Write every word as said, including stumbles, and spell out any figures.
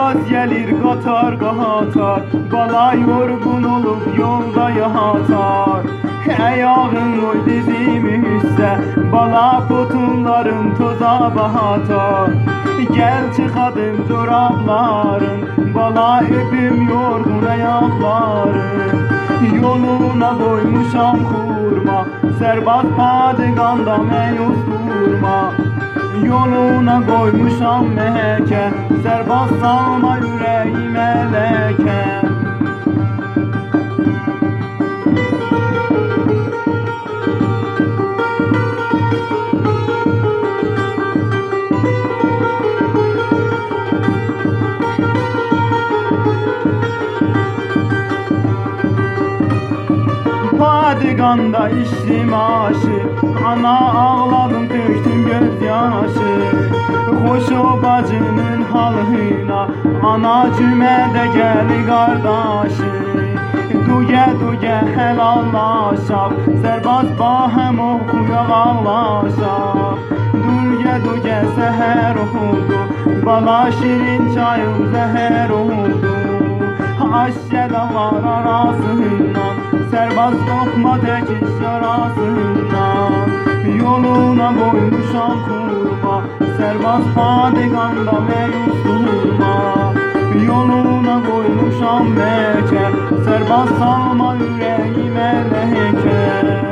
Yaz gelir qatar qatar, bala yorgun olup yolda yatar. Ayağın oy dizimi üstə, bala potunların toza batar. Gel çıkadım çorapların, bala öpüm yorgun ayakların. Yoluna koymuşam kurma, serbaz padiganda meyus durma. Yoluna koymuşam meheke, serbaz salma yüreğime leke. Padiganda içtim aşı, ana ağladım töktüm gözyaşı. Hoş o bacının halına, ana cümede geli kardeşi. Duge duge helallaşaq, serbaz bahem oxuyaq ağlaşaq. Duge duge seher oldu, bala şirin çayım zəhər oldu. Aşşədalar arasından, serbaz lokma tekiş yarasından. Yoluna koymuşam kurma, serbaz padiganda meyus durma. Yoluna koymuşam meke, serbaz salma yüreğime leke.